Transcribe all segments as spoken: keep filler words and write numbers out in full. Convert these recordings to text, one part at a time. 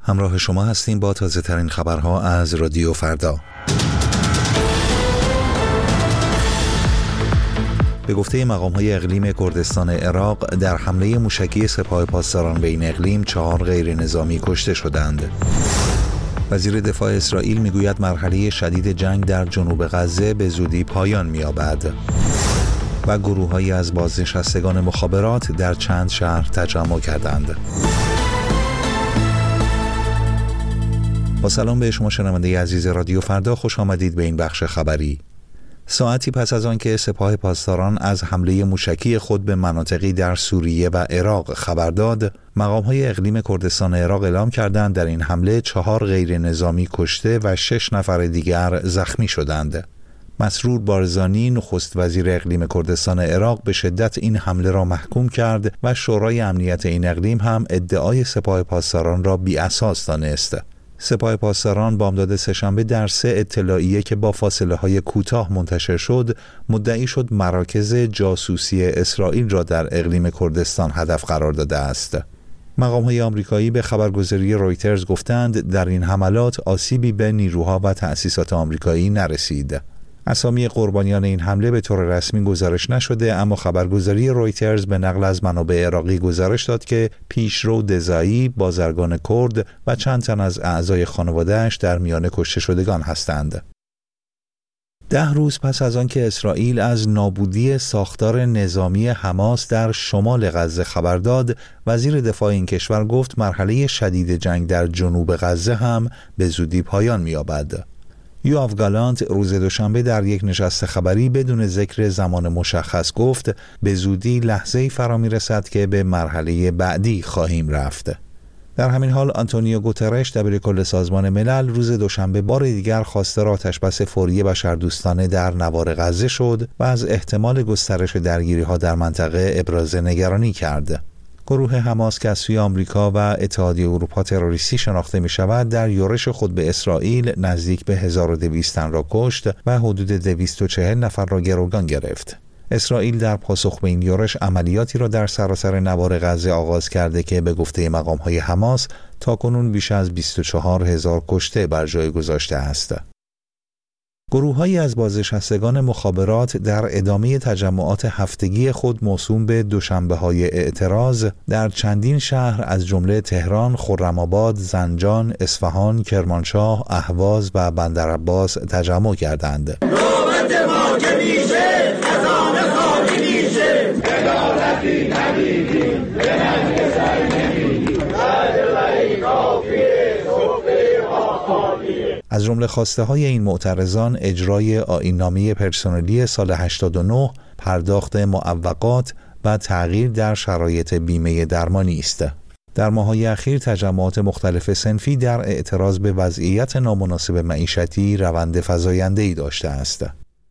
همراه شما هستیم با تازه ترین خبرها از رادیو فردا. به گفته مقام‌های اقلیم کردستان عراق، در حمله موشکی سپاه پاسداران به این اقلیم چهار غیر نظامی کشته شدند. وزیر دفاع اسرائیل میگوید مرحله شدید جنگ در جنوب غزه به زودی پایان می‌یابد. و گروه‌هایی از بازنشستگان مخابرات در چند شهر تجمع کردند. با سلام به شما شنونده عزیز رادیو فردا، خوش آمدید به این بخش خبری. ساعتی پس از آنکه سپاه پاسداران از حمله موشکی خود به مناطقی در سوریه و عراق خبر داد، مقام‌های اقلیم کردستان عراق اعلام کردند در این حمله چهار غیر نظامی کشته و شش نفر دیگر زخمی شدند. مسرور بارزانی نخست وزیر اقلیم کردستان عراق به شدت این حمله را محکوم کرد و شورای امنیت این اقلیم هم ادعای سپاه پاسداران را بی اساس دانست. سپاه پاسداران بامداد سه‌شنبه در سه اطلاعیه که با فاصله های کوتاه منتشر شد مدعی شد مراکز جاسوسی اسرائیل را در اقلیم کردستان هدف قرار داده است. مقام‌های آمریکایی به خبرگزاری رویترز گفتند در این حملات آسیبی به نیروها و تأسیسات آمریکایی نرسید. اسامی قربانیان این حمله به طور رسمی گزارش نشده، اما خبرگزاری رویترز به نقل از منابع عراقی گزارش داد که پیشرو دزایی، بازرگان کرد و چند تن از اعضای خانواده‌اش در میان کشته شدگان هستند. ده روز پس از آنکه اسرائیل از نابودی ساختار نظامی حماس در شمال غزه خبر داد، وزیر دفاع این کشور گفت مرحله شدید جنگ در جنوب غزه هم به زودی پایان می‌یابد. یواف گالانت روز دوشنبه در یک نشست خبری بدون ذکر زمان مشخص گفت به زودی لحظه‌ای فرا می‌رسد که به مرحله بعدی خواهیم رفت. در همین حال آنتونیو گوترش دبیرکل سازمان ملل روز دوشنبه بار دیگر خواستار آتشبس فوری بشردوستانه در نوار غزه شد و از احتمال گسترش درگیری‌ها در منطقه ابراز نگرانی کرد. گروه حماس که از سوی آمریکا و اتحادیه اروپا تروریستی شناخته می شود در یورش خود به اسرائیل نزدیک به هزار و دویست تن را کشت و حدود دویست و چهل نفر را گروگان گرفت. اسرائیل در پاسخ به این یورش عملیاتی را در سراسر نوار غزه آغاز کرده که به گفته مقام‌های حماس تاکنون بیش از بیست و چهار هزار کشته بر جای گذاشته است. گروه‌هایی از بازنشستگان مخابرات در ادامه تجمعات هفتگی خود موسوم به دوشنبه‌های اعتراض در چندین شهر از جمله تهران، خرم‌آباد، زنجان، اصفهان، کرمانشاه، اهواز و بندرعباس تجمع کردند. نوبت ما که میشه، خزانه خالی میشه، عدالتی نمیدیم، به ننگ سر نمیدیم، عدالتی کافیه، صبح آخالیه. از جمله خواسته های این معترضان اجرای آیین‌نامه پرسنلی سال هشتاد و نه، پرداخت معوقات و تغییر در شرایط بیمه درمانی است. در ماه‌های اخیر تجمعات مختلف صنفی در اعتراض به وضعیت نامناسب معیشتی روند فزاینده‌ای داشته است.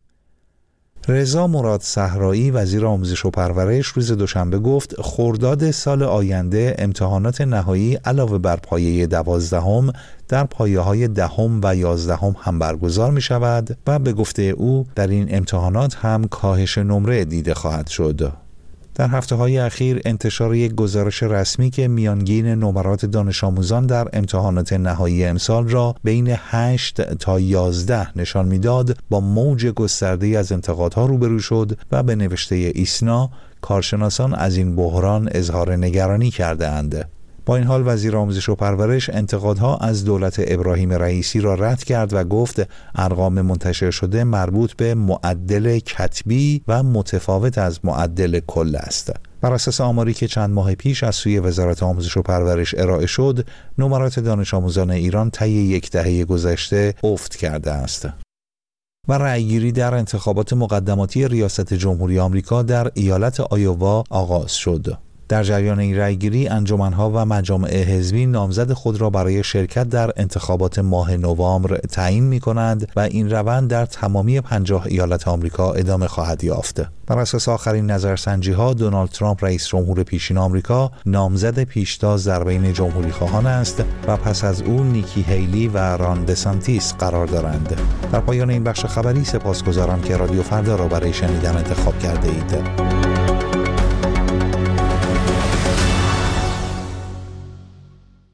رضا مراد صحرایی وزیر آموزش و پرورش روز دوشنبه گفت خرداد سال آینده امتحانات نهایی علاوه بر پایه دوازدهم در پایه‌های دهم و یازدهم هم برگزار می شود و به گفته او در این امتحانات هم کاهش نمره دیده خواهد شد. در هفته‌های اخیر انتشار یک گزارش رسمی که میانگین نمرات دانش آموزان در امتحانات نهایی امسال را بین هشت تا یازده نشان میداد با موج گسترده‌ای از انتقادها روبرو شد و به نوشته ایسنا کارشناسان از این بحران اظهار نگرانی کرده‌اند. با این حال وزیر آموزش و پرورش انتقادها از دولت ابراهیم رئیسی را رد کرد و گفت ارقام منتشر شده مربوط به معدل کتبی و متفاوت از معدل کل است. بر اساس آماری که چند ماه پیش از سوی وزارت آموزش و پرورش ارائه شد، نمرات دانش آموزان ایران طی یک دهه گذشته افت کرده است. و رأیگیری در انتخابات مقدماتی ریاست جمهوری آمریکا در ایالت آیووا آغاز شد. در جریان این رأیگیری انجمن‌ها و مجامع حزبی نامزد خود را برای شرکت در انتخابات ماه نوامبر تعیین می‌کنند و این روند در تمامی پنجاه ایالت آمریکا ادامه خواهد یافت. بر اساس آخرین نظرسنجی‌ها دونالد ترامپ رئیس جمهور پیشین آمریکا نامزد پیشتاز در بین جمهوری‌خواهان است و پس از او نیکی هیلی و ران دسانتیس قرار دارند. در پایان این بخش خبری سپاسگزارم که رادیو فردا را برای شنیدن انتخاب کرده اید.